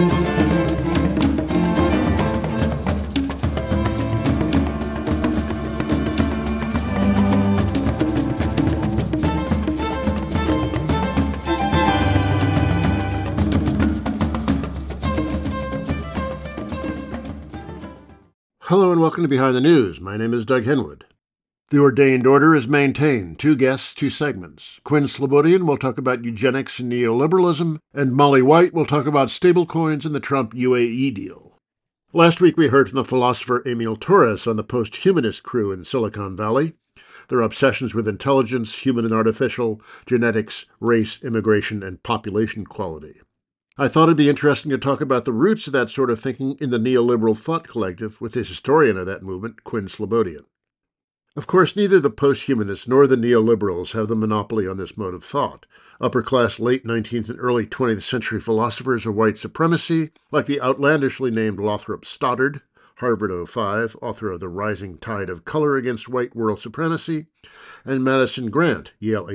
Hello and welcome to Behind the News. My name is Doug Henwood. The ordained order is maintained. 2 guests, 2 segments. Quinn Slobodian will talk about eugenics and neoliberalism, and Molly White will talk about stablecoins and the Trump UAE deal. Last week we heard from the philosopher Emil Torres on the post-humanist crew in Silicon Valley, their obsessions with intelligence, human and artificial, genetics, race, immigration, and population quality. I thought it'd be interesting to talk about the roots of that sort of thinking in the neoliberal thought collective with the historian of that movement, Quinn Slobodian. Of course, neither the post-humanists nor the neoliberals have the monopoly on this mode of thought. Upper-class late 19th and early 20th century philosophers of white supremacy, like the outlandishly named Lothrop Stoddard, Harvard 05, author of The Rising Tide of Color Against White World Supremacy, and Madison Grant, Yale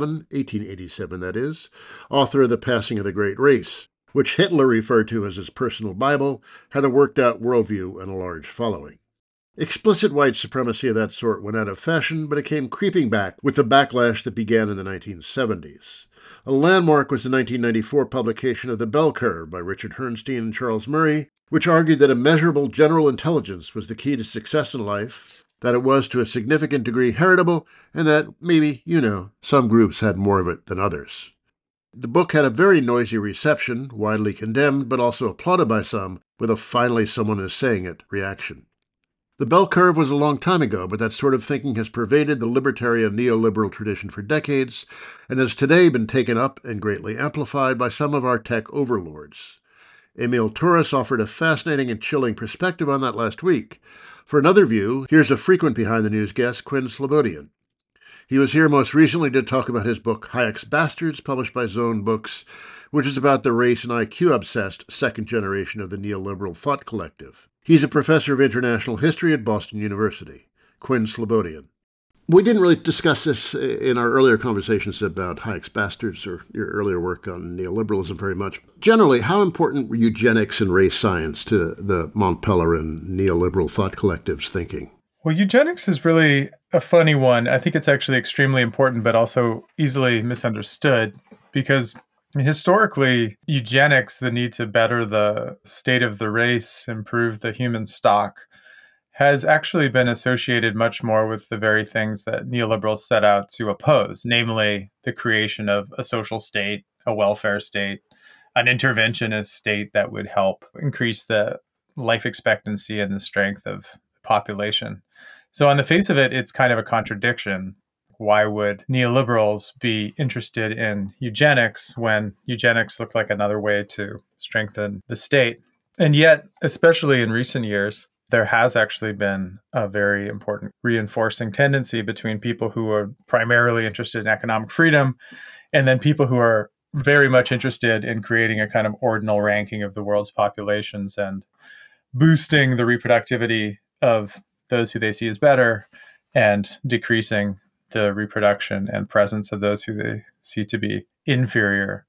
1887 that is, author of The Passing of the Great Race, which Hitler referred to as his personal Bible, had a worked-out worldview and a large following. Explicit white supremacy of that sort went out of fashion, but it came creeping back with the backlash that began in the 1970s. A landmark was the 1994 publication of The Bell Curve by Richard Herrnstein and Charles Murray, which argued that immeasurable general intelligence was the key to success in life, that it was to a significant degree heritable, and that maybe, some groups had more of it than others. The book had a very noisy reception, widely condemned, but also applauded by some, with a "finally someone is saying it" reaction. The Bell Curve was a long time ago, but that sort of thinking has pervaded the libertarian neoliberal tradition for decades, and has today been taken up and greatly amplified by some of our tech overlords. Emil Torres offered a fascinating and chilling perspective on that last week. For another view, here's a frequent Behind the News guest, Quinn Slobodian. He was here most recently to talk about his book Hayek's Bastards, published by Zone Books, which is about the race and IQ-obsessed second generation of the neoliberal thought collective. He's a professor of international history at Boston University. Quinn Slobodian. We didn't really discuss this in our earlier conversations about Hayek's Bastards or your earlier work on neoliberalism very much. Generally, how important were eugenics and race science to the Mont Pelerin neoliberal thought collective's thinking? Well, eugenics is really a funny one. I think it's actually extremely important, but also easily misunderstood because historically, eugenics, the need to better the state of the race, improve the human stock, has actually been associated much more with the very things that neoliberals set out to oppose, namely the creation of a social state, a welfare state, an interventionist state that would help increase the life expectancy and the strength of the population. So on the face of it, it's kind of a contradiction. Why would neoliberals be interested in eugenics when eugenics looked like another way to strengthen the state? And yet, especially in recent years, there has actually been a very important reinforcing tendency between people who are primarily interested in economic freedom and then people who are very much interested in creating a kind of ordinal ranking of the world's populations and boosting the reproductivity of those who they see as better and decreasing the reproduction and presence of those who they see to be inferior.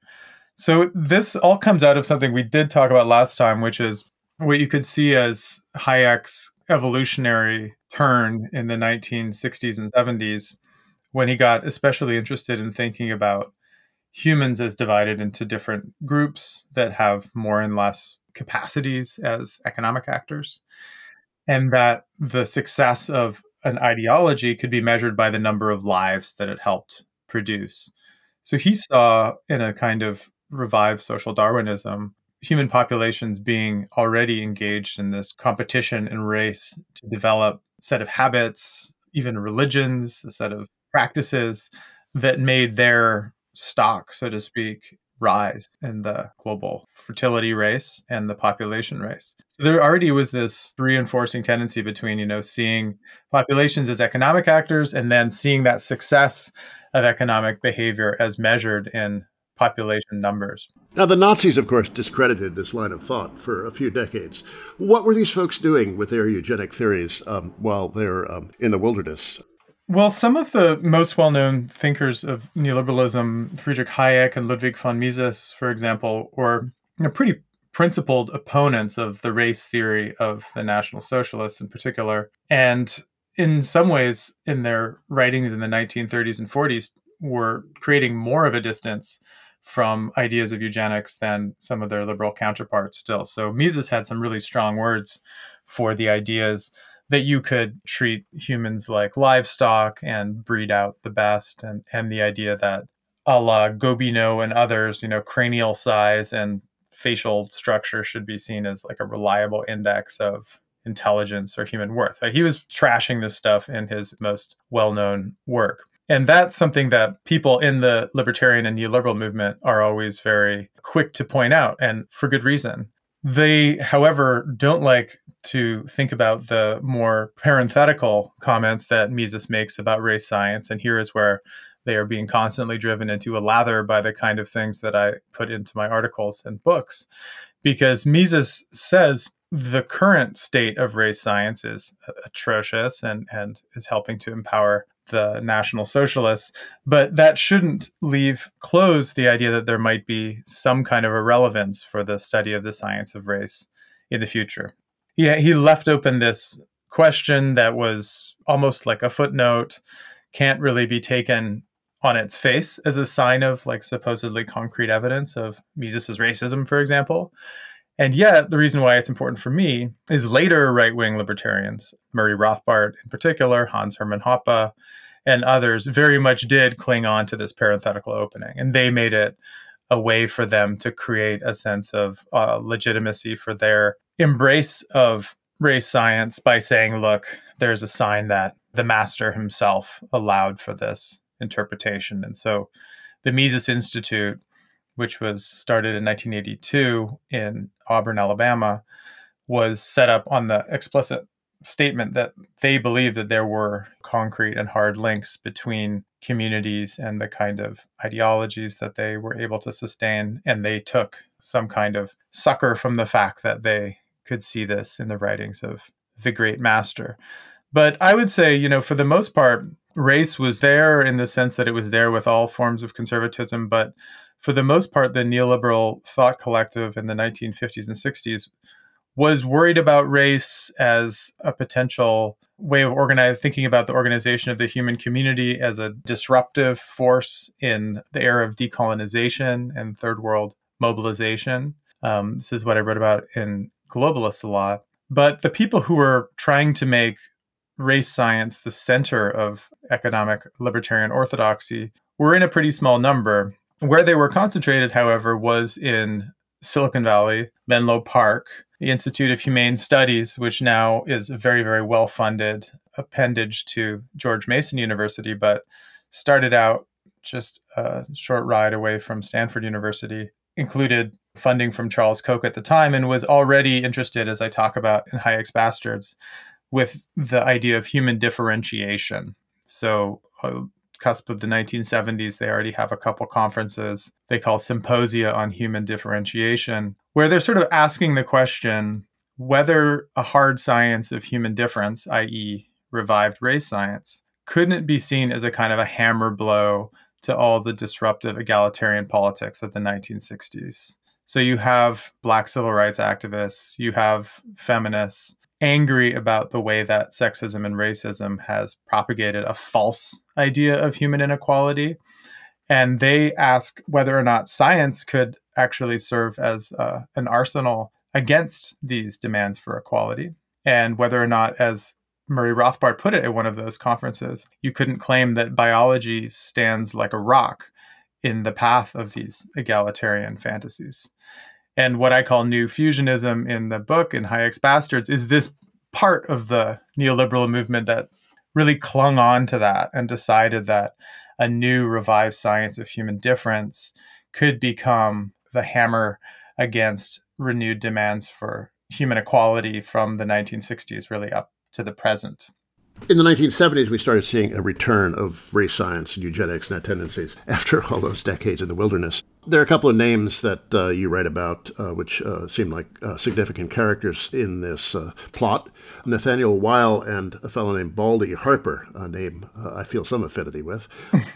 So this all comes out of something we did talk about last time, which is what you could see as Hayek's evolutionary turn in the 1960s and 70s, when he got especially interested in thinking about humans as divided into different groups that have more and less capacities as economic actors, and that the success of an ideology could be measured by the number of lives that it helped produce. So he saw, in a kind of revived social Darwinism, human populations being already engaged in this competition and race to develop a set of habits, even religions, a set of practices that made their stock, so to speak, rise in the global fertility race and the population race. So there already was this reinforcing tendency between, seeing populations as economic actors and then seeing that success of economic behavior as measured in population numbers. Now, the Nazis, of course, discredited this line of thought for a few decades. What were these folks doing with their eugenic theories while they're in the wilderness? Well, some of the most well-known thinkers of neoliberalism, Friedrich Hayek and Ludwig von Mises, for example, were pretty principled opponents of the race theory of the National Socialists in particular. And in some ways, in their writings in the 1930s and 40s, were creating more of a distance from ideas of eugenics than some of their liberal counterparts still. So Mises had some really strong words for the ideas that you could treat humans like livestock and breed out the best, and the idea that a la Gobineau and others, cranial size and facial structure should be seen as like a reliable index of intelligence or human worth. He was trashing this stuff in his most well-known work. And that's something that people in the libertarian and neoliberal movement are always very quick to point out, and for good reason. They, however, don't like to think about the more parenthetical comments that Mises makes about race science. And here is where they are being constantly driven into a lather by the kind of things that I put into my articles and books. Because Mises says the current state of race science is atrocious and is helping to empower the National Socialists, but that shouldn't leave closed the idea that there might be some kind of a relevance for the study of the science of race in the future. Yeah, he left open this question that was almost like a footnote, can't really be taken on its face as a sign of like supposedly concrete evidence of Mises's racism, for example. And yet, the reason why it's important for me is later right-wing libertarians, Murray Rothbard in particular, Hans Hermann Hoppe, and others very much did cling on to this parenthetical opening. And they made it a way for them to create a sense of legitimacy for their embrace of race science by saying, look, there's a sign that the master himself allowed for this interpretation. And so the Mises Institute, which was started in 1982 in Auburn, Alabama, was set up on the explicit statement that they believed that there were concrete and hard links between communities and the kind of ideologies that they were able to sustain. And they took some kind of succor from the fact that they could see this in the writings of the great master. But I would say, for the most part, race was there in the sense that it was there with all forms of conservatism. But for the most part, the neoliberal thought collective in the 1950s and 60s was worried about race as a potential way of thinking about the organization of the human community as a disruptive force in the era of decolonization and third world mobilization. This is what I wrote about in Globalists a lot. But the people who were trying to make race science the center of economic libertarian orthodoxy were in a pretty small number. Where they were concentrated, however, was in Silicon Valley, Menlo Park, the Institute of Humane Studies, which now is a very, very well-funded appendage to George Mason University, but started out just a short ride away from Stanford University, included funding from Charles Koch at the time, and was already interested, as I talk about in Hayek's Bastards, with the idea of human differentiation. So cusp of the 1970s, they already have a couple conferences they call Symposia on Human Differentiation, where they're sort of asking the question whether a hard science of human difference, i.e. revived race science, couldn't be seen as a kind of a hammer blow to all the disruptive egalitarian politics of the 1960s. So you have Black civil rights activists, you have feminists, angry about the way that sexism and racism has propagated a false idea of human inequality. And they ask whether or not science could actually serve as an arsenal against these demands for equality, and whether or not, as Murray Rothbard put it at one of those conferences, you couldn't claim that biology stands like a rock in the path of these egalitarian fantasies. And what I call new fusionism in the book, in Hayek's Bastards, is this part of the neoliberal movement that really clung on to that and decided that a new revived science of human difference could become the hammer against renewed demands for human equality from the 1960s really up to the present. In the 1970s, we started seeing a return of race science and eugenics and that tendencies after all those decades in the wilderness. There are a couple of names that you write about which seem like significant characters in this plot. Nathaniel Weil and a fellow named Baldy Harper, a name I feel some affinity with.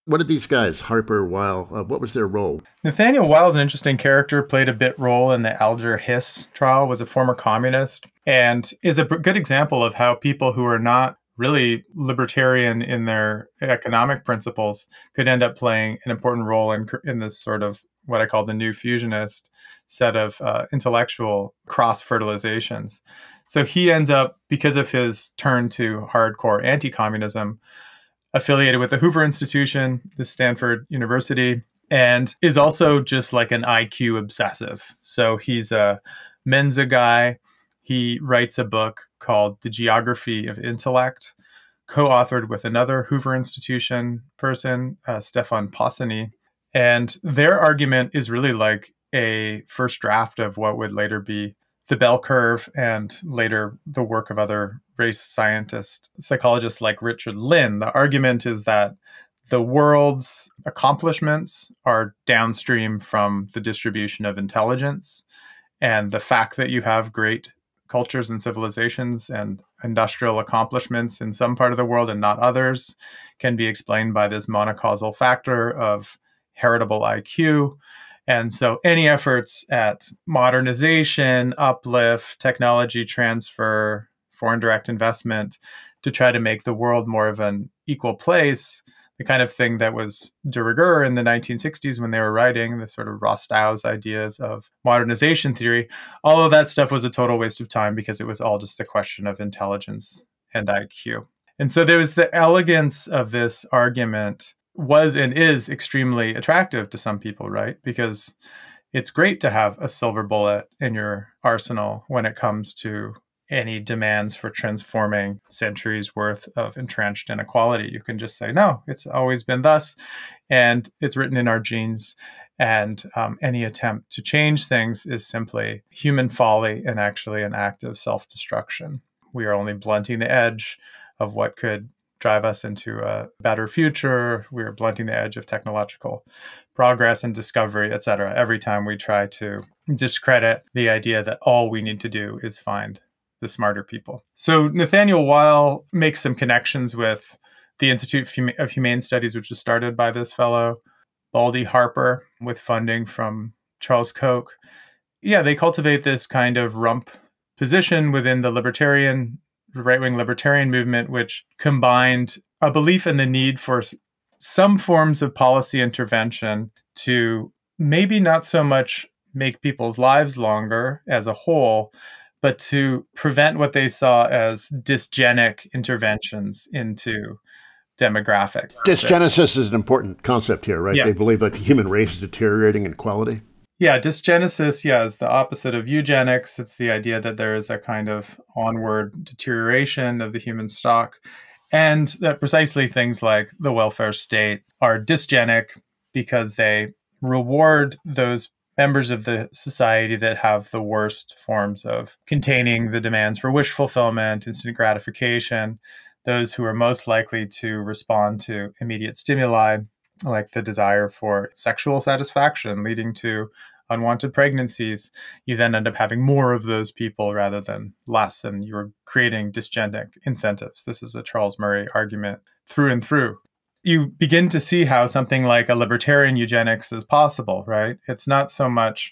What did these guys, Harper, Weil, what was their role? Nathaniel Weil is an interesting character, played a bit role in the Alger Hiss trial, was a former communist, and is a good example of how people who are not really libertarian in their economic principles could end up playing an important role in this sort of what I call the new fusionist set of intellectual cross-fertilizations. So he ends up, because of his turn to hardcore anti-communism, affiliated with the Hoover Institution, the Stanford University, and is also just like an IQ obsessive. So he's a Mensa guy. He writes a book called The Geography of Intellect, co-authored with another Hoover Institution person, Stefan Paucony. And their argument is really like a first draft of what would later be the bell curve and later the work of other race scientists, psychologists like Richard Lynn. The argument is that the world's accomplishments are downstream from the distribution of intelligence. And the fact that you have great cultures and civilizations and industrial accomplishments in some part of the world and not others can be explained by this monocausal factor of heritable IQ. And so any efforts at modernization, uplift, technology transfer, foreign direct investment to try to make the world more of an equal place, the kind of thing that was de rigueur in the 1960s when they were writing the sort of Rostow's ideas of modernization theory, all of that stuff was a total waste of time because it was all just a question of intelligence and IQ. And so there was the elegance of this argument was and is extremely attractive to some people, right? Because it's great to have a silver bullet in your arsenal when it comes to any demands for transforming centuries worth of entrenched inequality. You can just say, no, it's always been thus, and it's written in our genes. And any attempt to change things is simply human folly and actually an act of self-destruction. We are only blunting the edge of what could drive us into a better future. We are blunting the edge of technological progress and discovery, et cetera, every time we try to discredit the idea that all we need to do is find the smarter people. So Nathaniel Weil makes some connections with the Institute of Humane Studies, which was started by this fellow, Baldy Harper, with funding from Charles Koch. Yeah, they cultivate this kind of rump position within the right-wing libertarian movement, which combined a belief in the need for some forms of policy intervention to maybe not so much make people's lives longer as a whole, but to prevent what they saw as dysgenic interventions into demographic. Dysgenesis is an important concept here, right? Yeah. They believe that the human race is deteriorating in quality. Yeah, dysgenesis, is the opposite of eugenics. It's the idea that there is a kind of onward deterioration of the human stock, and that precisely things like the welfare state are dysgenic because they reward those members of the society that have the worst forms of containing the demands for wish fulfillment, instant gratification, those who are most likely to respond to immediate stimuli, like the desire for sexual satisfaction leading to unwanted pregnancies. You then end up having more of those people rather than less, and you're creating dysgenic incentives. This is a Charles Murray argument through and through. You begin to see how something like a libertarian eugenics is possible, right? It's not so much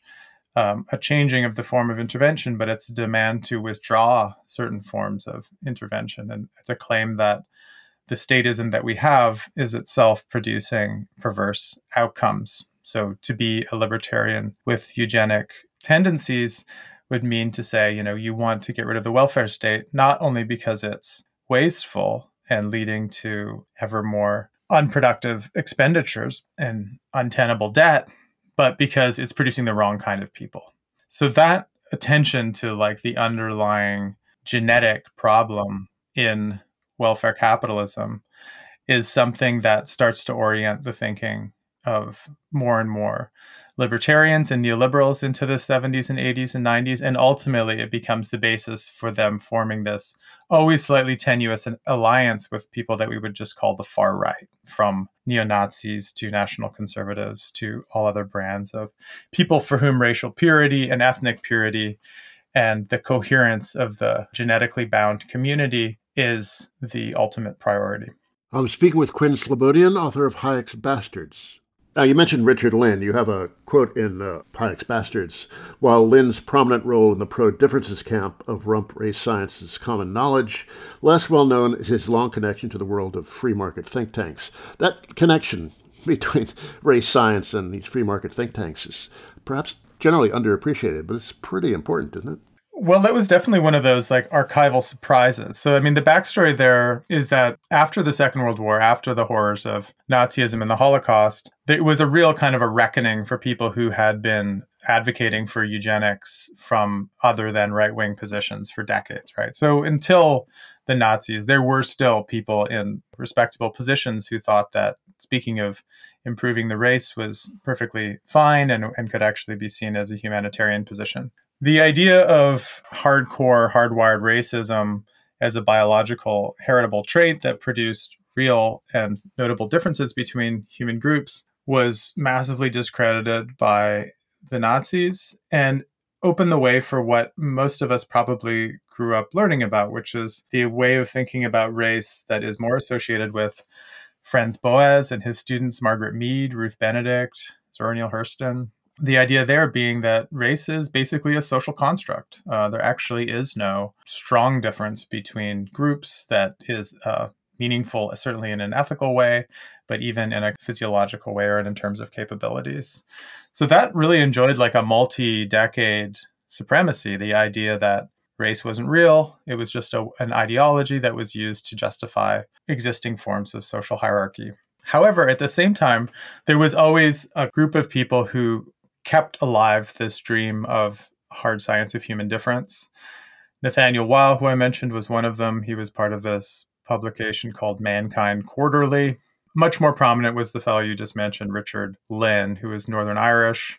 a changing of the form of intervention, but it's a demand to withdraw certain forms of intervention. And it's a claim that the statism that we have is itself producing perverse outcomes. So to be a libertarian with eugenic tendencies would mean to say, you want to get rid of the welfare state, not only because it's wasteful and leading to ever more unproductive expenditures and untenable debt, but because it's producing the wrong kind of people. So that attention to like the underlying genetic problem in welfare capitalism is something that starts to orient the thinking of more and more libertarians and neoliberals into the 70s and 80s and 90s. And ultimately, it becomes the basis for them forming this always slightly tenuous alliance with people that we would just call the far right, from neo-Nazis to national conservatives to all other brands of people for whom racial purity and ethnic purity and the coherence of the genetically bound community is the ultimate priority. I'm speaking with Quinn Slobodian, author of Hayek's Bastards. Now, you mentioned Richard Lynn. You have a quote in Hayek's Bastards. While Lynn's prominent role in the pro-differences camp of rump race science is common knowledge, less well known is his long connection to the world of free market think tanks. That connection between race science and these free market think tanks is perhaps generally underappreciated, but it's pretty important, isn't it? Well, that was definitely one of those like archival surprises. So, I mean, the backstory there is that after the Second World War, after the horrors of Nazism and the Holocaust, it was a real kind of a reckoning for people who had been advocating for eugenics from other than right-wing positions for decades, right? So until the Nazis, there were still people in respectable positions who thought that speaking of improving the race was perfectly fine and could actually be seen as a humanitarian position. The idea of hardcore, hardwired racism as a biological heritable trait that produced real and notable differences between human groups was massively discredited by the Nazis and opened the way for what most of us probably grew up learning about, which is the way of thinking about race that is more associated with Franz Boas and his students, Margaret Mead, Ruth Benedict, Zora Neale Hurston. The idea there being that race is basically a social construct. There actually is no strong difference between groups that is meaningful, certainly in an ethical way, but even in a physiological way or in terms of capabilities. So that really enjoyed like a multi-decade supremacy, the idea that race wasn't real. It was just an ideology that was used to justify existing forms of social hierarchy. However, at the same time, there was always a group of people who kept alive this dream of hard science of human difference. Nathaniel Weil, who I mentioned, was one of them. He was part of this publication called Mankind Quarterly. Much more prominent was the fellow you just mentioned, Richard Lynn, who was Northern Irish,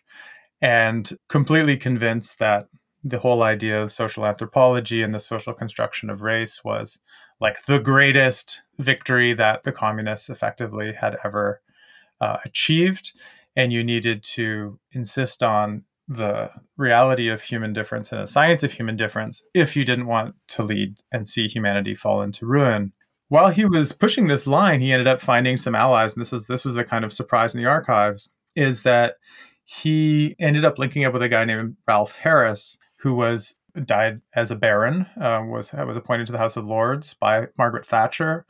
and completely convinced that the whole idea of social anthropology and the social construction of race was like the greatest victory that the communists effectively had ever achieved. And you needed to insist on the reality of human difference and a science of human difference if you didn't want to lead and see humanity fall into ruin. While he was pushing this line, he ended up finding some allies, and this was the kind of surprise in the archives, is that he ended up linking up with a guy named Ralph Harris, who died as a baron, was appointed to the House of Lords by Margaret Thatcher,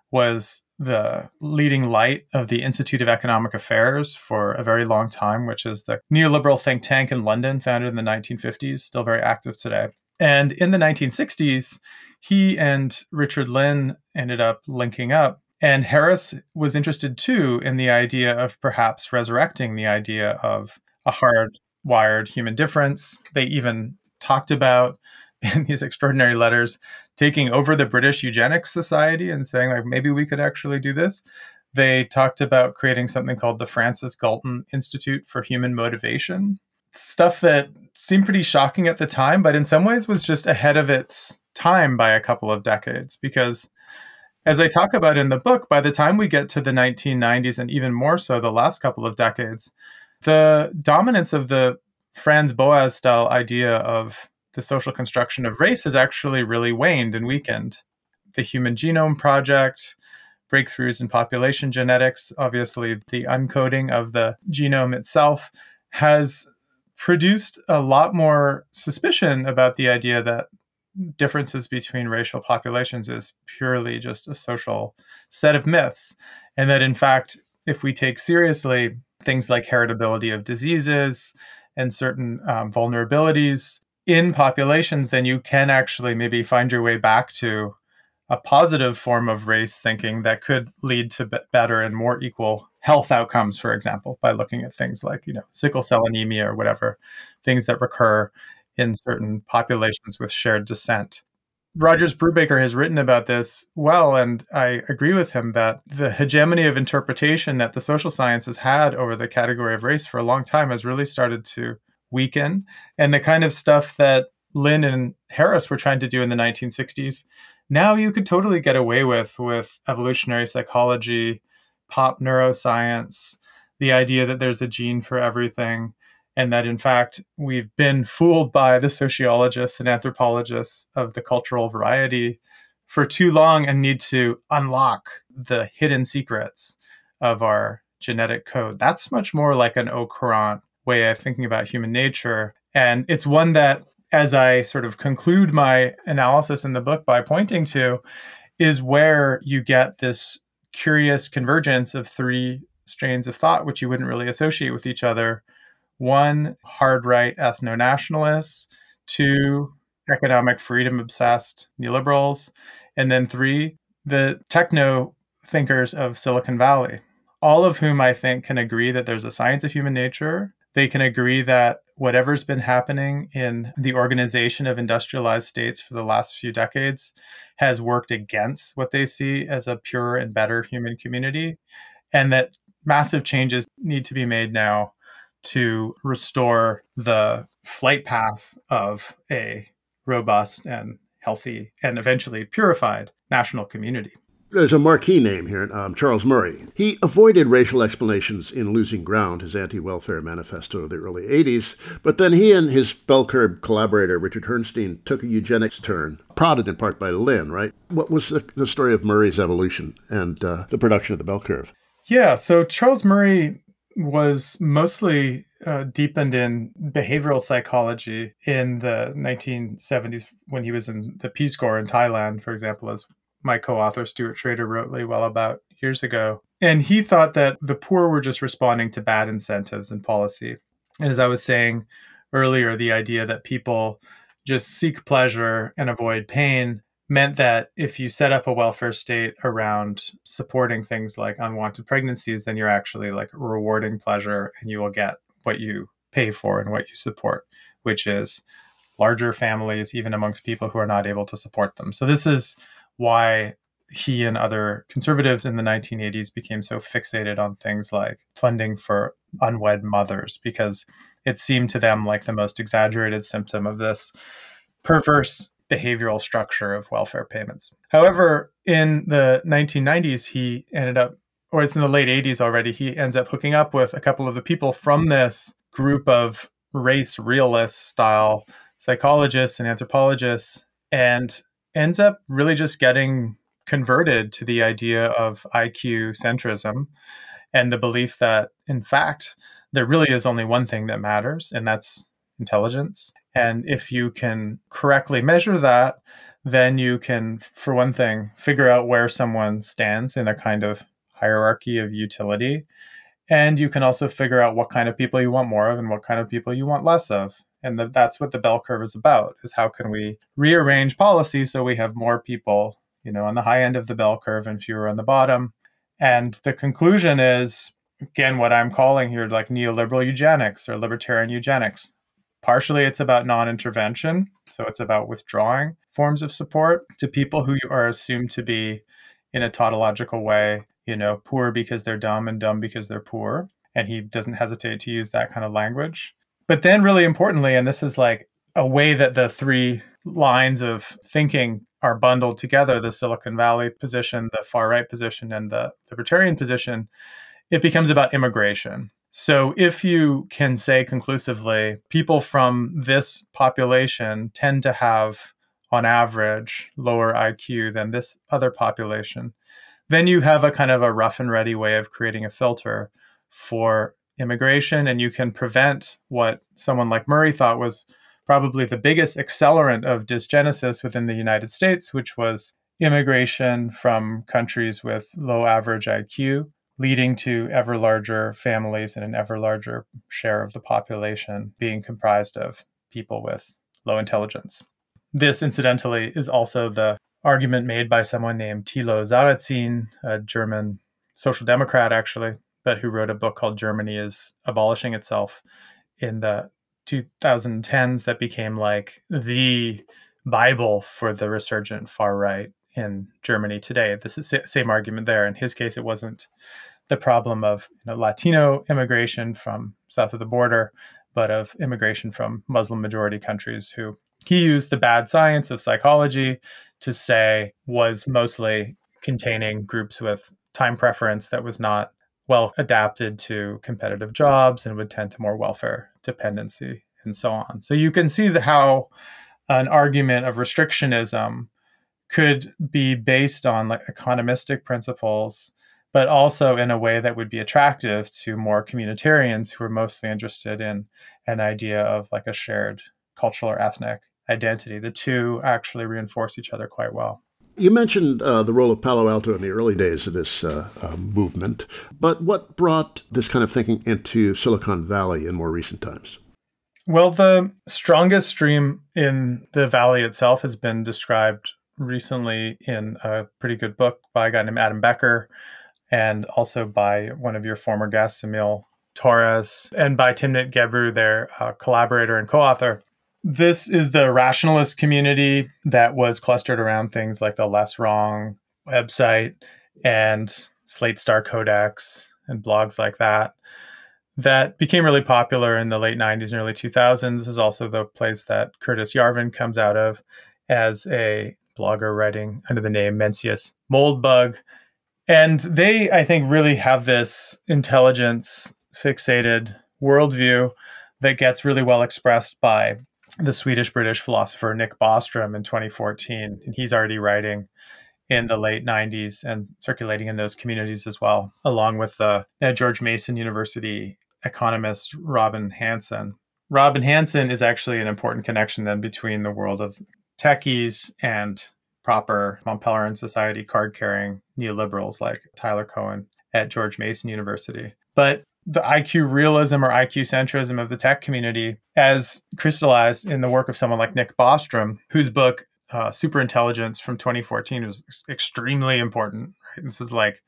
was the leading light of the Institute of Economic Affairs for a very long time, which is the neoliberal think tank in London, founded in the 1950s, still very active today. And in the 1960s, he and Richard Lynn ended up linking up. And Harris was interested too in the idea of perhaps resurrecting the idea of a hardwired human difference. They even talked about in these extraordinary letters taking over the British Eugenics Society and saying, like, maybe we could actually do this. They talked about creating something called the Francis Galton Institute for Human Motivation. Stuff that seemed pretty shocking at the time, but in some ways was just ahead of its time by a couple of decades. Because as I talk about in the book, by the time we get to the 1990s and even more so the last couple of decades, the dominance of the Franz Boas style idea of the social construction of race has actually really waned and weakened. The Human Genome Project, breakthroughs in population genetics, obviously the uncoding of the genome itself, has produced a lot more suspicion about the idea that differences between racial populations is purely just a social set of myths. And that, in fact, if we take seriously things like heritability of diseases and certain vulnerabilities in populations, then you can actually maybe find your way back to a positive form of race thinking that could lead to better and more equal health outcomes, for example, by looking at things like, sickle cell anemia or whatever, things that recur in certain populations with shared descent. Rogers Brubaker has written about this well, and I agree with him that the hegemony of interpretation that the social sciences had over the category of race for a long time has really started to weaken. And the kind of stuff that Lynn and Harris were trying to do in the 1960s, now you could totally get away with evolutionary psychology, pop neuroscience, the idea that there's a gene for everything, and that, in fact, we've been fooled by the sociologists and anthropologists of the cultural variety for too long and need to unlock the hidden secrets of our genetic code. That's much more like an au courant way of thinking about human nature. And it's one that, as I sort of conclude my analysis in the book by pointing to, is where you get this curious convergence of three strains of thought, which you wouldn't really associate with each other. One, hard right ethno nationalists. Two, economic freedom obsessed neoliberals. And then three, the techno thinkers of Silicon Valley, all of whom I think can agree that there's a science of human nature. They can agree that whatever's been happening in the organization of industrialized states for the last few decades has worked against what they see as a pure and better human community, and that massive changes need to be made now to restore the flight path of a robust and healthy and eventually purified national community. There's a marquee name here, Charles Murray. He avoided racial explanations in Losing Ground, his anti-welfare manifesto of the early 80s, but then he and his bell curve collaborator, Richard Herrnstein, took a eugenics turn, prodded in part by Lynn, right? What was the story of Murray's evolution and the production of the bell curve? Yeah, so Charles Murray was mostly deepened in behavioral psychology in the 1970s when he was in the Peace Corps in Thailand, for example, as my co-author Stuart Schrader wrote really well about years ago. And he thought that the poor were just responding to bad incentives and policy. And as I was saying earlier, the idea that people just seek pleasure and avoid pain meant that if you set up a welfare state around supporting things like unwanted pregnancies, then you're actually like rewarding pleasure and you will get what you pay for and what you support, which is larger families, even amongst people who are not able to support them. So this is why he and other conservatives in the 1980s became so fixated on things like funding for unwed mothers, because it seemed to them like the most exaggerated symptom of this perverse behavioral structure of welfare payments. However, in the 1990s, he ended up, or it's in the late 80s already, he ends up hooking up with a couple of the people from this group of race realist style psychologists and anthropologists, and ends up really just getting converted to the idea of IQ centrism and the belief that, in fact, there really is only one thing that matters, and that's intelligence. And if you can correctly measure that, then you can, for one thing, figure out where someone stands in a kind of hierarchy of utility. And you can also figure out what kind of people you want more of and what kind of people you want less of. And that's what the bell curve is about, is how can we rearrange policy so we have more people, on the high end of the bell curve and fewer on the bottom. And the conclusion is, again, what I'm calling here like neoliberal eugenics or libertarian eugenics. Partially, it's about non-intervention. So it's about withdrawing forms of support to people who are assumed to be, in a tautological way, poor because they're dumb and dumb because they're poor. And he doesn't hesitate to use that kind of language. But then really importantly, and this is like a way that the three lines of thinking are bundled together, the Silicon Valley position, the far right position, and the libertarian position, it becomes about immigration. So if you can say conclusively, people from this population tend to have, on average, lower IQ than this other population, then you have a kind of a rough and ready way of creating a filter for immigration, and you can prevent what someone like Murray thought was probably the biggest accelerant of dysgenesis within the United States, which was immigration from countries with low average IQ, leading to ever larger families and an ever larger share of the population being comprised of people with low intelligence. This, incidentally, is also the argument made by someone named Thilo Sarrazin, a German social democrat, actually, but who wrote a book called Germany is Abolishing Itself in the 2010s that became like the Bible for the resurgent far right in Germany today. This is the same argument there. In his case, it wasn't the problem of Latino immigration from south of the border, but of immigration from Muslim majority countries who he used the bad science of psychology to say was mostly containing groups with time preference that was not well adapted to competitive jobs and would tend to more welfare dependency and so on. So you can see how an argument of restrictionism could be based on like economistic principles, but also in a way that would be attractive to more communitarians who are mostly interested in an idea of like a shared cultural or ethnic identity. The two actually reinforce each other quite well. You mentioned the role of Palo Alto in the early days of this movement, but what brought this kind of thinking into Silicon Valley in more recent times? Well, the strongest stream in the valley itself has been described recently in a pretty good book by a guy named Adam Becker, and also by one of your former guests, Emil Torres, and by Timnit Gebru, their collaborator and co-author. This is the rationalist community that was clustered around things like the Less Wrong website and Slate Star Codex and blogs like that. That became really popular in the late 90s and early 2000s. This is also the place that Curtis Yarvin comes out of as a blogger writing under the name Mencius Moldbug. And they, I think, really have this intelligence fixated worldview that gets really well expressed by the Swedish-British philosopher Nick Bostrom in 2014. And he's already writing in the late 90s and circulating in those communities as well, along with the George Mason University economist Robin Hanson. Robin Hanson is actually an important connection then between the world of techies and proper Mont Pelerin Society card-carrying neoliberals like Tyler Cohen at George Mason University. But the IQ realism or IQ centrism of the tech community, as crystallized in the work of someone like Nick Bostrom, whose book Superintelligence from 2014 was extremely important. Right? This is like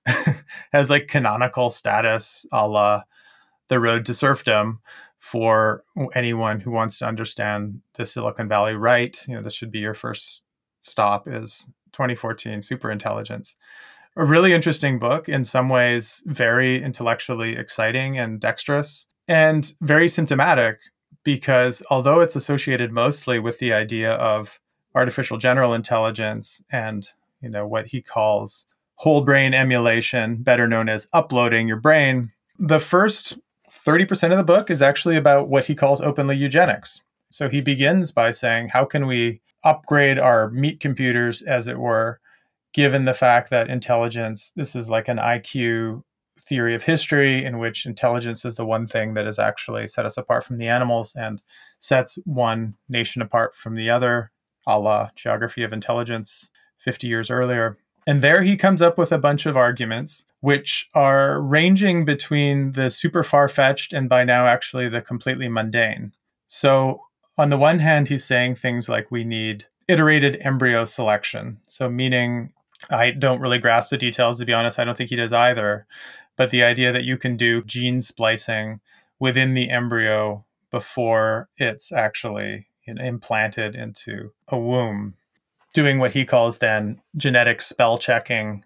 has like canonical status, a la The Road to Serfdom, for anyone who wants to understand the Silicon Valley right. This should be your first stop, is 2014 Superintelligence. A really interesting book, in some ways very intellectually exciting and dexterous, and very symptomatic, because although it's associated mostly with the idea of artificial general intelligence and what he calls whole brain emulation, better known as uploading your brain, the first 30% of the book is actually about what he calls openly eugenics. So he begins by saying, how can we upgrade our meat computers, as it were, given the fact that intelligence, this is like an IQ theory of history in which intelligence is the one thing that has actually set us apart from the animals and sets one nation apart from the other, a la Geography of Intelligence 50 years earlier. And there he comes up with a bunch of arguments which are ranging between the super far-fetched and by now actually the completely mundane. So on the one hand, he's saying things like we need iterated embryo selection. So meaning, I don't really grasp the details, to be honest. I don't think he does either. But the idea that you can do gene splicing within the embryo before it's actually implanted into a womb, doing what he calls then genetic spell checking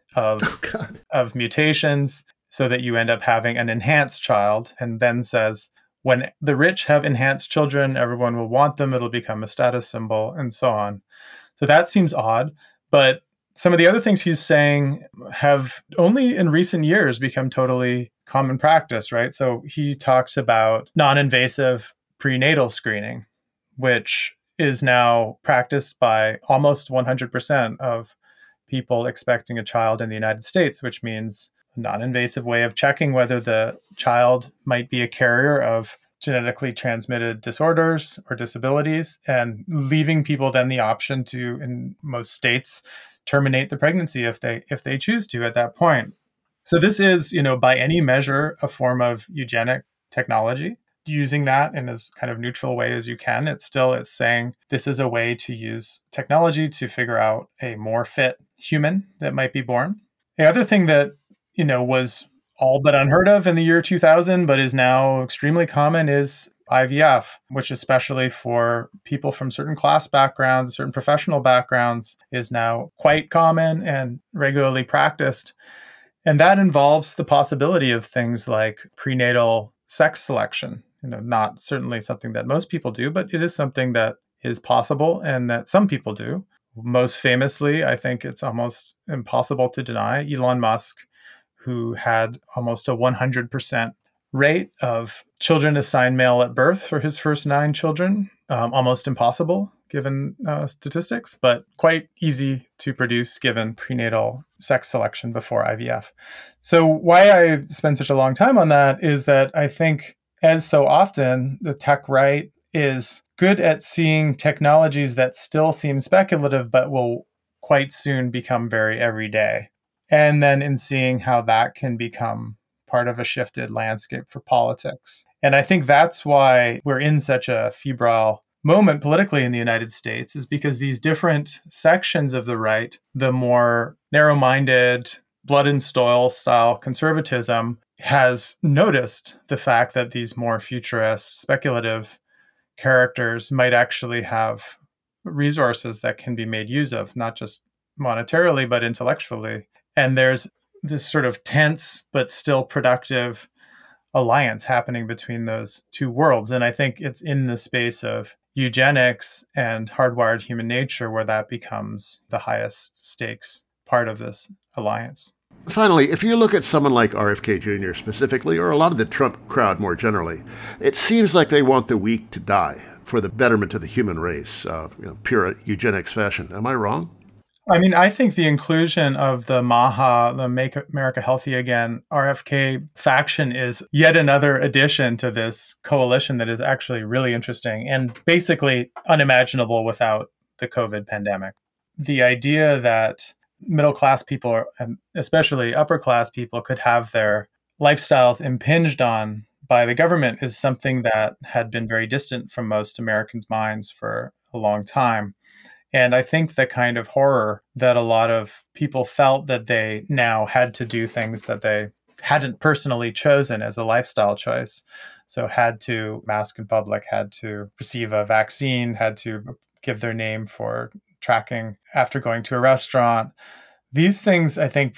of mutations, so that you end up having an enhanced child, and then says, when the rich have enhanced children, everyone will want them, it'll become a status symbol, and so on. So that seems odd, but some of the other things he's saying have only in recent years become totally common practice, right? So he talks about non-invasive prenatal screening, which is now practiced by almost 100% of people expecting a child in the United States, which means a non-invasive way of checking whether the child might be a carrier of genetically transmitted disorders or disabilities, and leaving people then the option to, in most states, terminate the pregnancy if they choose to at that point. So this is, by any measure, a form of eugenic technology. Using that in as kind of neutral way as you can, it's saying this is a way to use technology to figure out a more fit human that might be born. The other thing that, was all but unheard of in the year 2000, but is now extremely common, is IVF, which especially for people from certain class backgrounds, certain professional backgrounds, is now quite common and regularly practiced. And that involves the possibility of things like prenatal sex selection. Not certainly something that most people do, but it is something that is possible and that some people do. Most famously, I think it's almost impossible to deny, Elon Musk, who had almost a 100% rate of children assigned male at birth for his first 9 children. Almost impossible, given statistics, but quite easy to produce given prenatal sex selection before IVF. So why I spend such a long time on that is that I think, as so often, the tech right is good at seeing technologies that still seem speculative, but will quite soon become very everyday. And then in seeing how that can become part of a shifted landscape for politics. And I think that's why we're in such a febrile moment politically in the United States, is because these different sections of the right, the more narrow-minded, blood and soil style conservatism, has noticed the fact that these more futurist, speculative characters might actually have resources that can be made use of, not just monetarily, but intellectually. And there's this sort of tense but still productive alliance happening between those two worlds. And I think it's in the space of eugenics and hardwired human nature where that becomes the highest stakes part of this alliance. Finally, if you look at someone like RFK Jr. specifically, or a lot of the Trump crowd more generally, it seems like they want the weak to die for the betterment of the human race, pure eugenics fashion. Am I wrong? I mean, I think the inclusion of the MAHA, the Make America Healthy Again, RFK faction is yet another addition to this coalition that is actually really interesting and basically unimaginable without the COVID pandemic. The idea that middle-class people, and especially upper-class people, could have their lifestyles impinged on by the government is something that had been very distant from most Americans' minds for a long time. And I think the kind of horror that a lot of people felt that they now had to do things that they hadn't personally chosen as a lifestyle choice. So had to mask in public, had to receive a vaccine, had to give their name for tracking after going to a restaurant. These things, I think,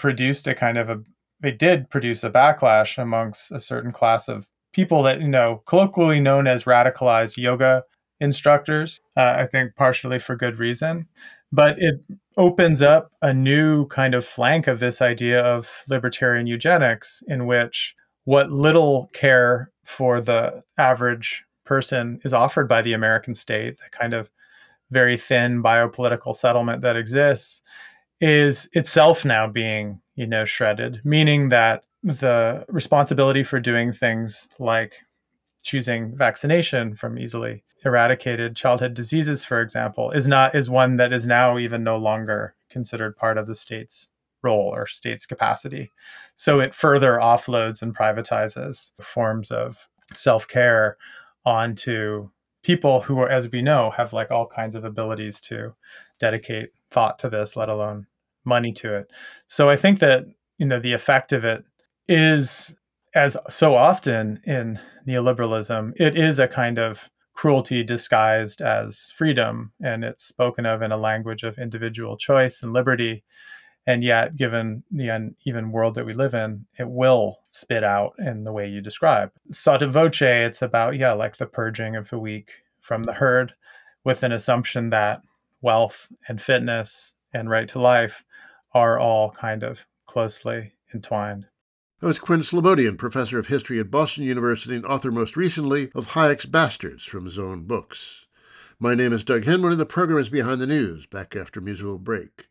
they did produce a backlash amongst a certain class of people that, colloquially known as radicalized yoga instructors, I think partially for good reason. But it opens up a new kind of flank of this idea of libertarian eugenics, in which what little care for the average person is offered by the American state, the kind of very thin biopolitical settlement that exists, is itself now being, shredded, meaning that the responsibility for doing things like choosing vaccination from easily eradicated childhood diseases, for example, is one that is now even no longer considered part of the state's role or state's capacity. So it further offloads and privatizes forms of self-care onto people who are, as we know, have like all kinds of abilities to dedicate thought to this, let alone money to it. So I think that, the effect of it is, as so often in neoliberalism, it is a kind of cruelty disguised as freedom, and it's spoken of in a language of individual choice and liberty. And yet, given the uneven world that we live in, it will spit out in the way you describe. Sotto voce, it's about, like the purging of the weak from the herd, with an assumption that wealth and fitness and right to life are all kind of closely entwined. That was Quinn Slobodian, professor of history at Boston University and author most recently of Hayek's Bastards from Zone Books. My name is Doug Henwood, and the program is Behind the News, back after a musical break.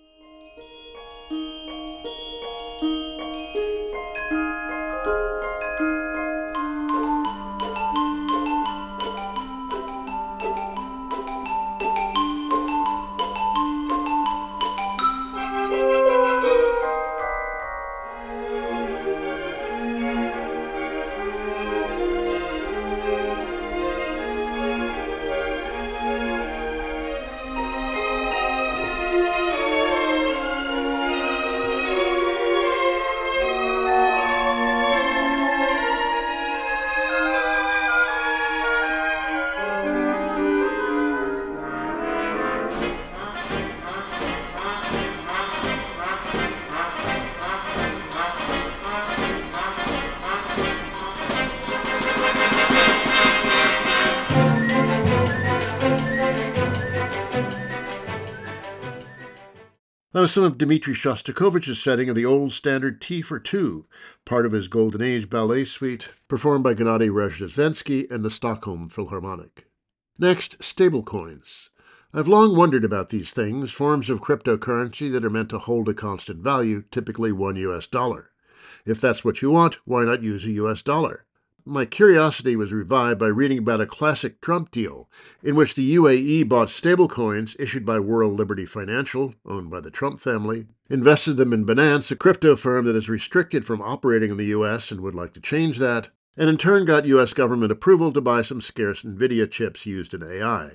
That was some of Dmitri Shostakovich's setting of the old standard Tea for Two, part of his Golden Age ballet suite, performed by Gennady Rozhdestvensky and the Stockholm Philharmonic. Next, stablecoins. I've long wondered about these things, forms of cryptocurrency that are meant to hold a constant value, typically $1. If that's what you want, why not use a US dollar? My curiosity was revived by reading about a classic Trump deal in which the UAE bought stablecoins issued by World Liberty Financial, owned by the Trump family, invested them in Binance, a crypto firm that is restricted from operating in the US and would like to change that, and in turn got US government approval to buy some scarce NVIDIA chips used in AI.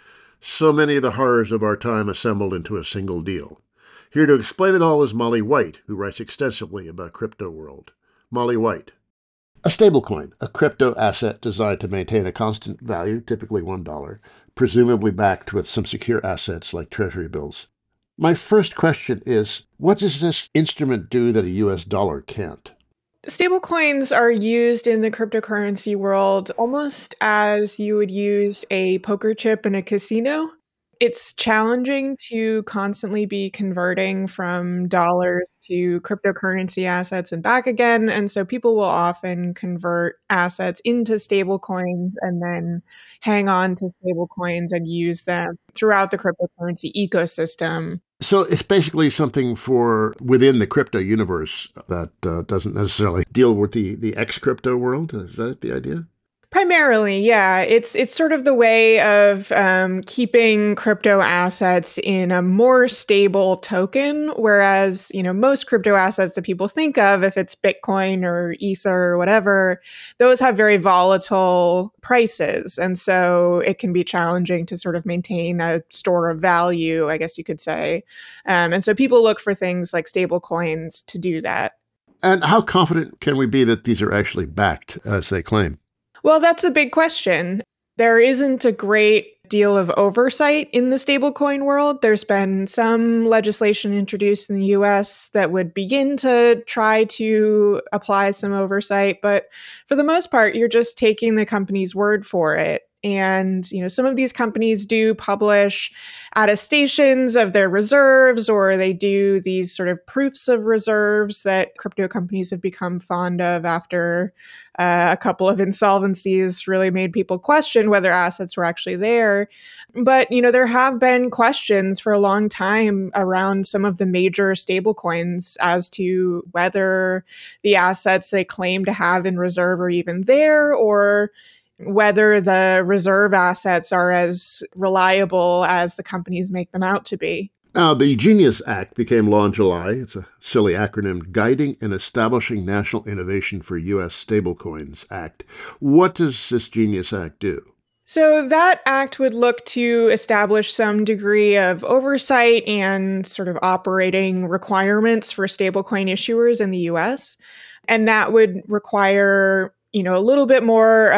So many of the horrors of our time assembled into a single deal. Here to explain it all is Molly White, who writes extensively about crypto world. Molly White. A stablecoin, a crypto asset designed to maintain a constant value, typically $1, presumably backed with some secure assets like treasury bills. My first question is, what does this instrument do that a US dollar can't? Stablecoins are used in the cryptocurrency world almost as you would use a poker chip in a casino. It's challenging to constantly be converting from dollars to cryptocurrency assets and back again. And so people will often convert assets into stablecoins and then hang on to stablecoins and use them throughout the cryptocurrency ecosystem. So it's basically something for within the crypto universe that doesn't necessarily deal with the ex-crypto world. Is that the idea? Primarily, yeah. It's sort of the way of keeping crypto assets in a more stable token, whereas, most crypto assets that people think of, if it's Bitcoin or Ether or whatever, those have very volatile prices. And so it can be challenging to sort of maintain a store of value, I guess you could say. And so people look for things like stable coins to do that. And how confident can we be that these are actually backed as they claim? Well, that's a big question. There isn't a great deal of oversight in the stablecoin world. There's been some legislation introduced in the US that would begin to try to apply some oversight, but for the most part, you're just taking the company's word for it. And, some of these companies do publish attestations of their reserves, or they do these sort of proofs of reserves that crypto companies have become fond of after a couple of insolvencies really made people question whether assets were actually there. But, there have been questions for a long time around some of the major stablecoins as to whether the assets they claim to have in reserve are even there, or whether the reserve assets are as reliable as the companies make them out to be. Now, the Genius Act became law in July. It's a silly acronym, Guiding and Establishing National Innovation for U.S. Stablecoins Act. What does this Genius Act do? So that act would look to establish some degree of oversight and sort of operating requirements for stablecoin issuers in the U.S. And that would require a little bit more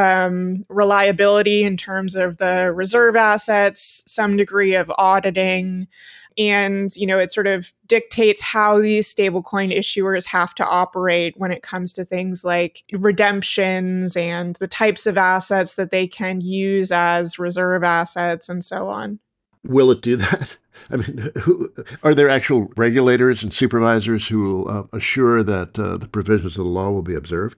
reliability in terms of the reserve assets, some degree of auditing. And, it sort of dictates how these stablecoin issuers have to operate when it comes to things like redemptions and the types of assets that they can use as reserve assets and so on. Will it do that? I mean, are there actual regulators and supervisors who will assure that the provisions of the law will be observed?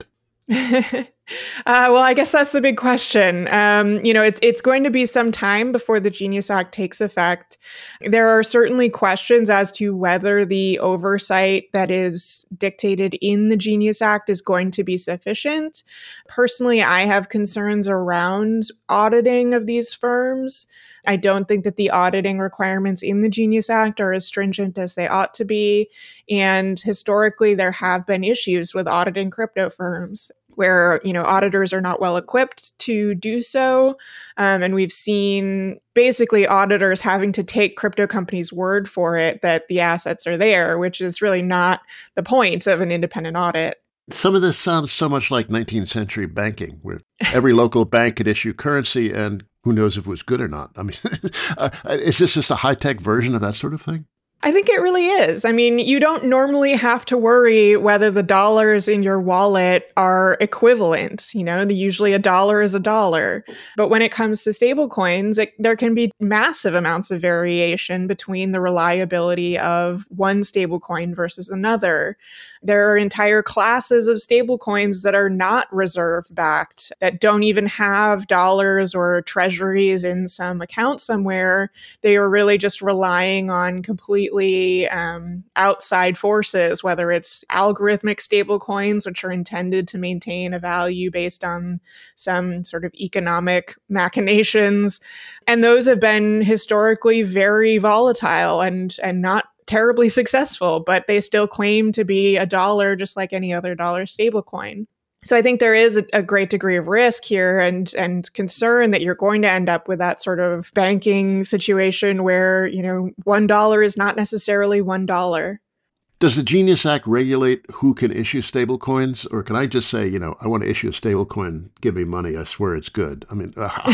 Well, I guess that's the big question. It's going to be some time before the Genius Act takes effect. There are certainly questions as to whether the oversight that is dictated in the Genius Act is going to be sufficient. Personally, I have concerns around auditing of these firms. I don't think that the auditing requirements in the Genius Act are as stringent as they ought to be. And historically, there have been issues with auditing crypto firms where, auditors are not well equipped to do so. And we've seen basically auditors having to take crypto companies' word for it that the assets are there, which is really not the point of an independent audit. Some of this sounds so much like 19th century banking, where every local bank could issue currency and who knows if it was good or not. I mean, is this just a high-tech version of that sort of thing? I think it really is. I mean, you don't normally have to worry whether the dollars in your wallet are equivalent. Usually a dollar is a dollar. But when it comes to stablecoins, there can be massive amounts of variation between the reliability of one stablecoin versus another. There are entire classes of stablecoins that are not reserve backed, that don't even have dollars or treasuries in some account somewhere. They are really just relying on completely outside forces, whether it's algorithmic stablecoins, which are intended to maintain a value based on some sort of economic machinations. And those have been historically very volatile and not terribly successful, but they still claim to be a dollar just like any other dollar stablecoin. So I think there is a great degree of risk here and concern that you're going to end up with that sort of banking situation where, $1 is not necessarily $1. Does the Genius Act regulate who can issue stablecoins? Or can I just say, I want to issue a stablecoin, give me money, I swear it's good? I mean,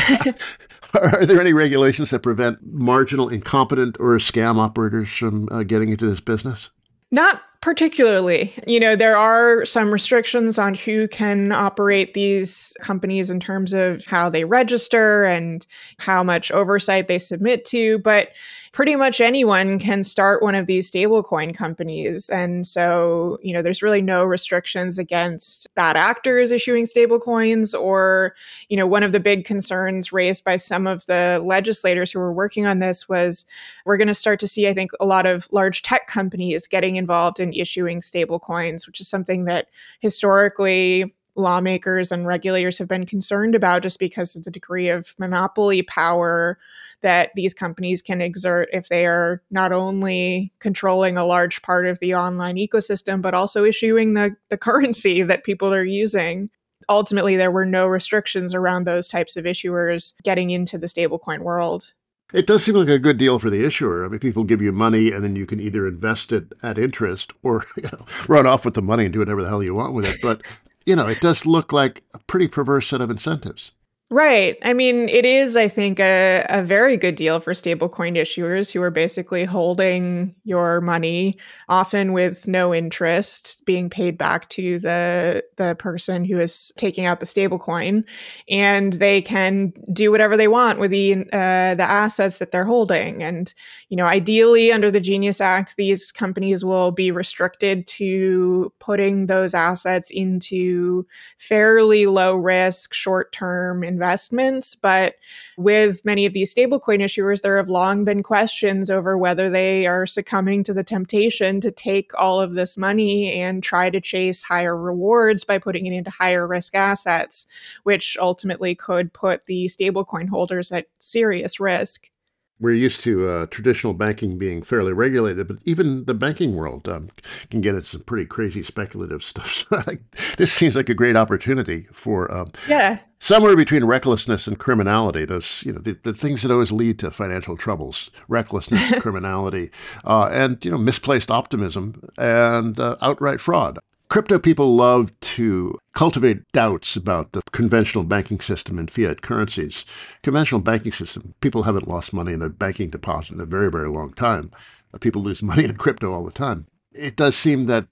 are there any regulations that prevent marginal, incompetent, or scam operators from getting into this business? Not particularly. There are some restrictions on who can operate these companies in terms of how they register and how much oversight they submit to, but pretty much anyone can start one of these stablecoin companies. And so, there's really no restrictions against bad actors issuing stablecoins or, one of the big concerns raised by some of the legislators who were working on this was we're going to start to see, I think, a lot of large tech companies getting involved in issuing stablecoins, which is something that historically lawmakers and regulators have been concerned about just because of the degree of monopoly power that these companies can exert if they are not only controlling a large part of the online ecosystem, but also issuing the currency that people are using. Ultimately, there were no restrictions around those types of issuers getting into the stablecoin world. It does seem like a good deal for the issuer. I mean, people give you money and then you can either invest it at interest or run off with the money and do whatever the hell you want with it. But, it does look like a pretty perverse set of incentives. Right. I mean, it is, I think, a very good deal for stablecoin issuers who are basically holding your money, often with no interest, being paid back to the person who is taking out the stablecoin, and they can do whatever they want with the assets that they're holding. And ideally, under the Genius Act, these companies will be restricted to putting those assets into fairly low risk, short term investments. But with many of these stablecoin issuers, there have long been questions over whether they are succumbing to the temptation to take all of this money and try to chase higher rewards by putting it into higher risk assets, which ultimately could put the stablecoin holders at serious risk. We're used to traditional banking being fairly regulated, but even the banking world can get into some pretty crazy speculative stuff. So this seems like a great opportunity for somewhere between recklessness and criminality. Those, the things that always lead to financial troubles: recklessness, criminality, and misplaced optimism and outright fraud. Crypto people love to cultivate doubts about the conventional banking system and fiat currencies. Conventional banking system, people haven't lost money in a banking deposit in a very, very long time. People lose money in crypto all the time. It does seem that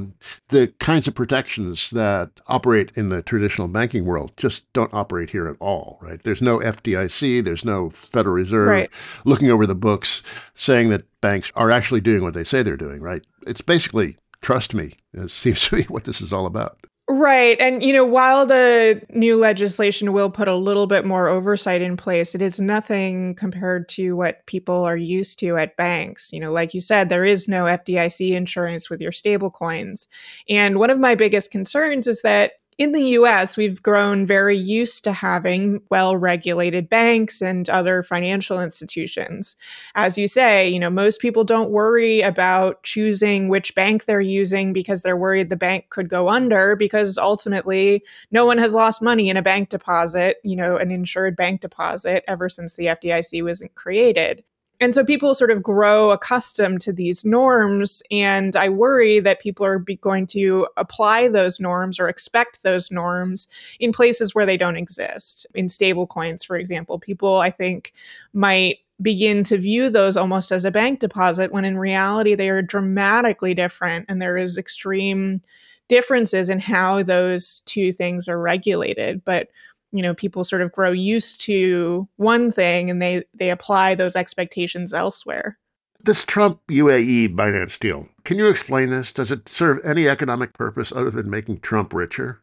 the kinds of protections that operate in the traditional banking world just don't operate here at all, right? There's no FDIC, there's no Federal Reserve looking over the books saying that banks are actually doing what they say they're doing, right? It's basically trust me, it seems to be what this is all about. Right. And, while the new legislation will put a little bit more oversight in place, it is nothing compared to what people are used to at banks. Like you said, there is no FDIC insurance with your stable coins. And one of my biggest concerns is that in the US, we've grown very used to having well-regulated banks and other financial institutions. As you say, most people don't worry about choosing which bank they're using because they're worried the bank could go under, because ultimately no one has lost money in a bank deposit, an insured bank deposit, ever since the FDIC wasn't created. And so people sort of grow accustomed to these norms, and I worry that people are going to apply those norms or expect those norms in places where they don't exist. In stablecoins, for example, people, I think, might begin to view those almost as a bank deposit when in reality they are dramatically different, and there is extreme differences in how those two things are regulated. But people sort of grow used to one thing and they apply those expectations elsewhere. This Trump UAE Binance deal, can you explain this? Does it serve any economic purpose other than making Trump richer?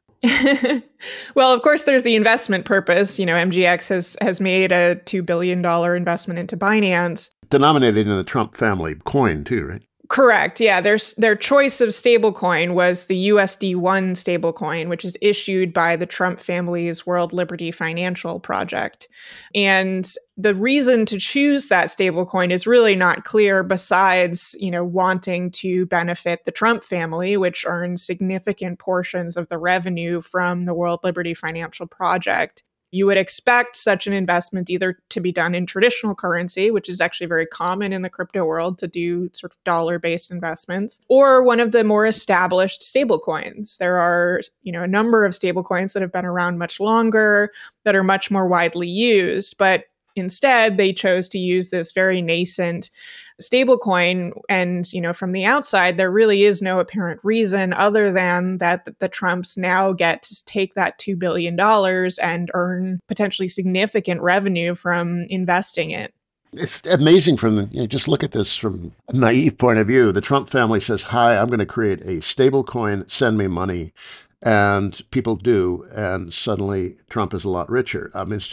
Well, of course, there's the investment purpose. MGX has made a $2 billion investment into Binance. Denominated in the Trump family coin too, right? Correct. Yeah. Their choice of stablecoin was the USD1 stablecoin, which is issued by the Trump family's World Liberty Financial Project. And the reason to choose that stablecoin is really not clear besides, wanting to benefit the Trump family, which earns significant portions of the revenue from the World Liberty Financial Project. You would expect such an investment either to be done in traditional currency, which is actually very common in the crypto world to do sort of dollar-based investments, or one of the more established stablecoins. There are, a number of stablecoins that have been around much longer, that are much more widely used, but instead, they chose to use this very nascent stablecoin. And, from the outside, there really is no apparent reason other than that the Trumps now get to take that $2 billion and earn potentially significant revenue from investing it. It's amazing just look at this from a naive point of view. The Trump family says, hi, I'm going to create a stablecoin, send me money. And people do. And suddenly Trump is a lot richer. I mean,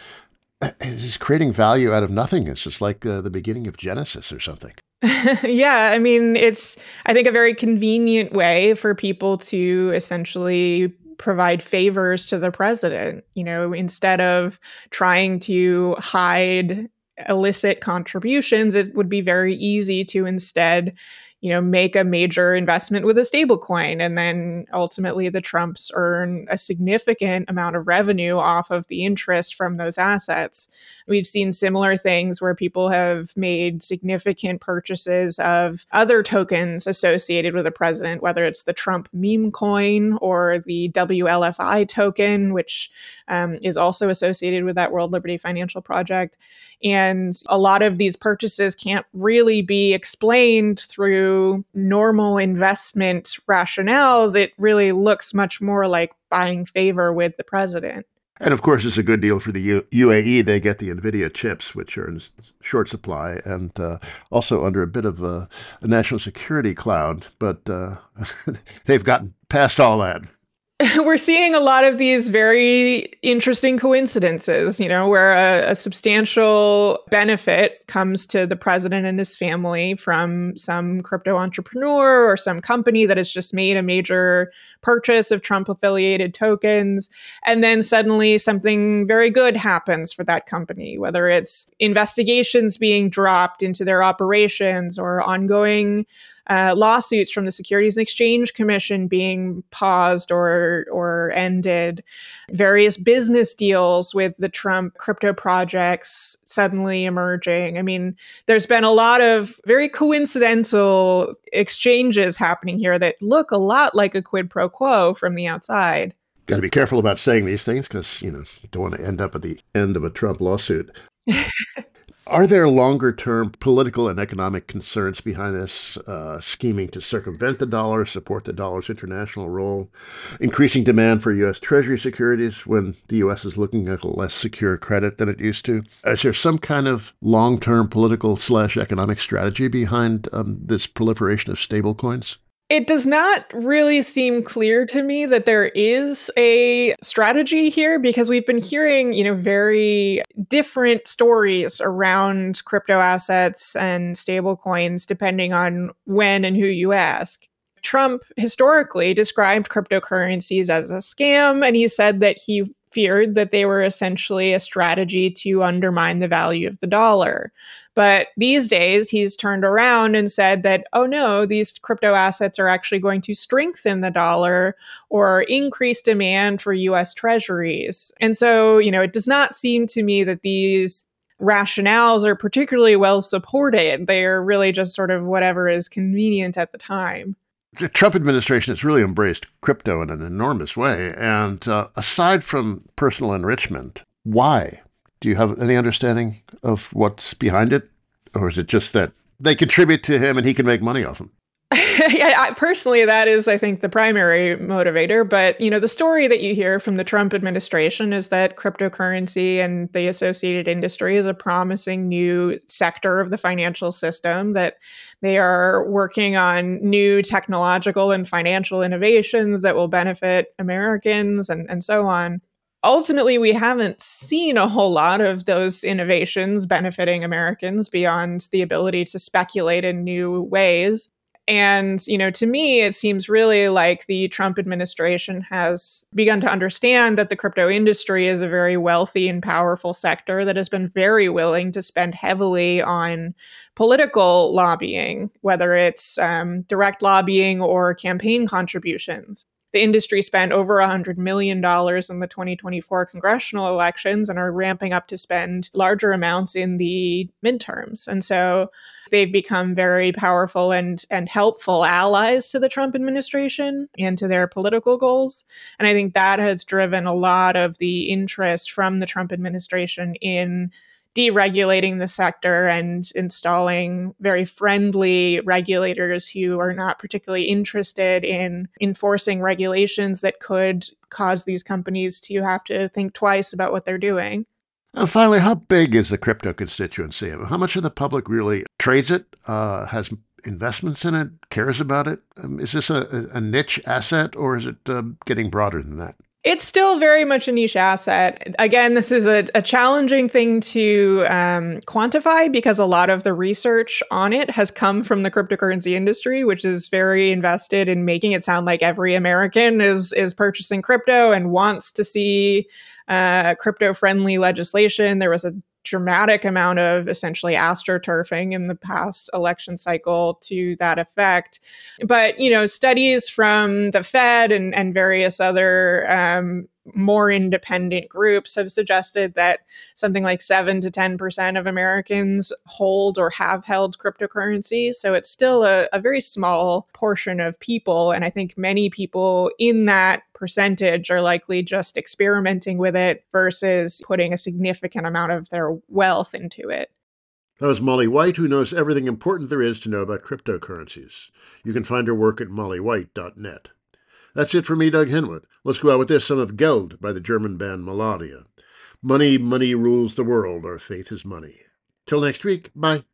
he's creating value out of nothing. It's just like the beginning of Genesis or something. Yeah, I mean, it's, I think, a very convenient way for people to essentially provide favors to the president. Instead of trying to hide illicit contributions, it would be very easy to instead make a major investment with a stablecoin. And then ultimately the Trumps earn a significant amount of revenue off of the interest from those assets. We've seen similar things where people have made significant purchases of other tokens associated with the president, whether it's the Trump meme coin or the WLFI token, which is also associated with that World Liberty Financial Project. And a lot of these purchases can't really be explained through normal investment rationales. It really looks much more like buying favor with the president. And of course, it's a good deal for the UAE. They get the NVIDIA chips, which are in short supply and also under a bit of a national security cloud. But they've gotten past all that. We're seeing a lot of these very interesting coincidences, where a substantial benefit comes to the president and his family from some crypto entrepreneur or some company that has just made a major purchase of Trump-affiliated tokens. And then suddenly something very good happens for that company, whether it's investigations being dropped into their operations or ongoing lawsuits from the Securities and Exchange Commission being paused or ended, various business deals with the Trump crypto projects suddenly emerging. I mean, there's been a lot of very coincidental exchanges happening here that look a lot like a quid pro quo from the outside. Got to be careful about saying these things because, you don't want to end up at the end of a Trump lawsuit. Are there longer-term political and economic concerns behind this scheming to circumvent the dollar, support the dollar's international role, increasing demand for U.S. Treasury securities when the U.S. is looking at a less secure credit than it used to? Is there some kind of long-term political/economic strategy behind this proliferation of stablecoins? It does not really seem clear to me that there is a strategy here because we've been hearing, very different stories around crypto assets and stablecoins depending on when and who you ask. Trump historically described cryptocurrencies as a scam, and he said that he feared that they were essentially a strategy to undermine the value of the dollar. But these days, he's turned around and said that, oh no, these crypto assets are actually going to strengthen the dollar or increase demand for US treasuries. And so, it does not seem to me that these rationales are particularly well supported. They are really just sort of whatever is convenient at the time. The Trump administration has really embraced crypto in an enormous way. And aside from personal enrichment, why Do you have any understanding of what's behind it? Or is it just that they contribute to him and he can make money off them? Yeah, personally, that is, I think, the primary motivator. But, the story that you hear from the Trump administration is that cryptocurrency and the associated industry is a promising new sector of the financial system, that they are working on new technological and financial innovations that will benefit Americans and so on. Ultimately, we haven't seen a whole lot of those innovations benefiting Americans beyond the ability to speculate in new ways. And, to me, it seems really like the Trump administration has begun to understand that the crypto industry is a very wealthy and powerful sector that has been very willing to spend heavily on political lobbying, whether it's direct lobbying or campaign contributions. The industry spent over $100 million in the 2024 congressional elections and are ramping up to spend larger amounts in the midterms. And so they've become very powerful and helpful allies to the Trump administration and to their political goals. And I think that has driven a lot of the interest from the Trump administration in deregulating the sector and installing very friendly regulators who are not particularly interested in enforcing regulations that could cause these companies to have to think twice about what they're doing. And finally, how big is the crypto constituency? How much of the public really trades it, has investments in it, cares about it? Is this a niche asset, or is it getting broader than that? It's still very much a niche asset. Again, this is a challenging thing to quantify because a lot of the research on it has come from the cryptocurrency industry, which is very invested in making it sound like every American is purchasing crypto and wants to see crypto-friendly legislation. There was a dramatic amount of essentially astroturfing in the past election cycle to that effect. But, studies from the Fed and various other more independent groups have suggested that something like 7 to 10% of Americans hold or have held cryptocurrency. So it's still a very small portion of people. And I think many people in that percentage are likely just experimenting with it versus putting a significant amount of their wealth into it. That was Molly White, who knows everything important there is to know about cryptocurrencies. You can find her work at mollywhite.net. That's it for me, Doug Henwood. Let's go out with this, some of Geld by the German band Melodia. Money, money rules the world. Our faith is money. Till next week, bye.